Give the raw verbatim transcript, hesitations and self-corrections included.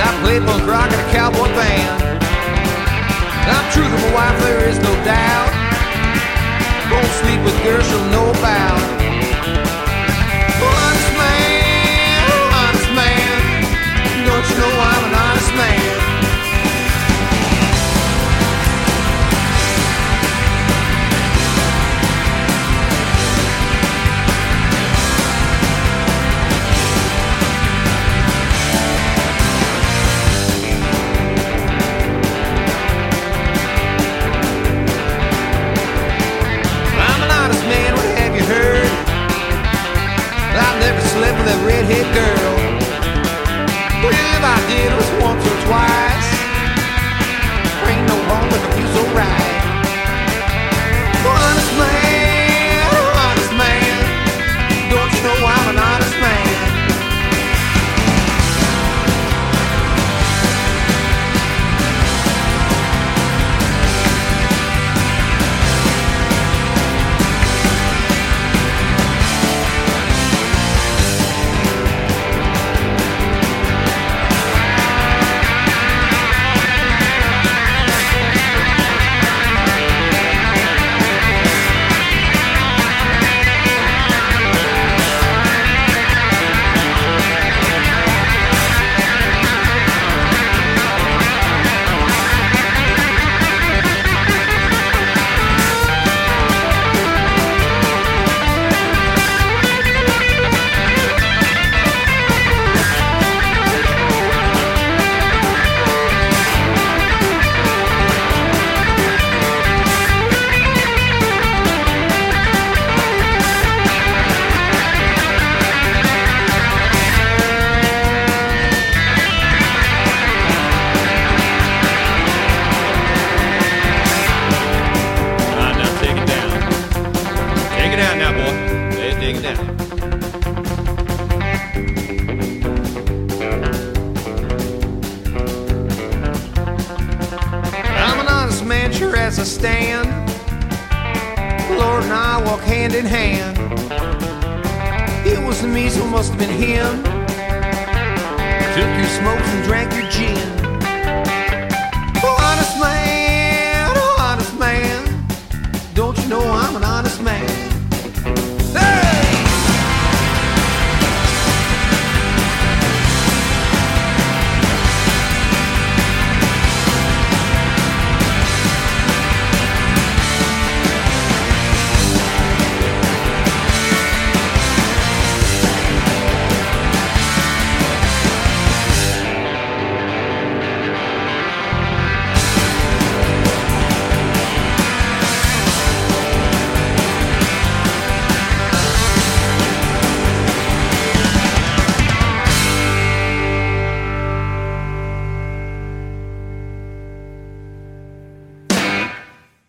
I play punk rock in a cowboy band. I'm true to my wife, there is no doubt. Won't sleep with girls she'll know about. Honest man, honest man, don't you know I'm an honest man? Slept with that redhead girl. Well, if I did, it was once or twice. Ain't no home that can feel so right. Honest man, honest man, don't you know I'm an honest man? As I stand, Lord and I walk hand in hand. It wasn't me, so it must have been him. Took your smokes and drank your gin.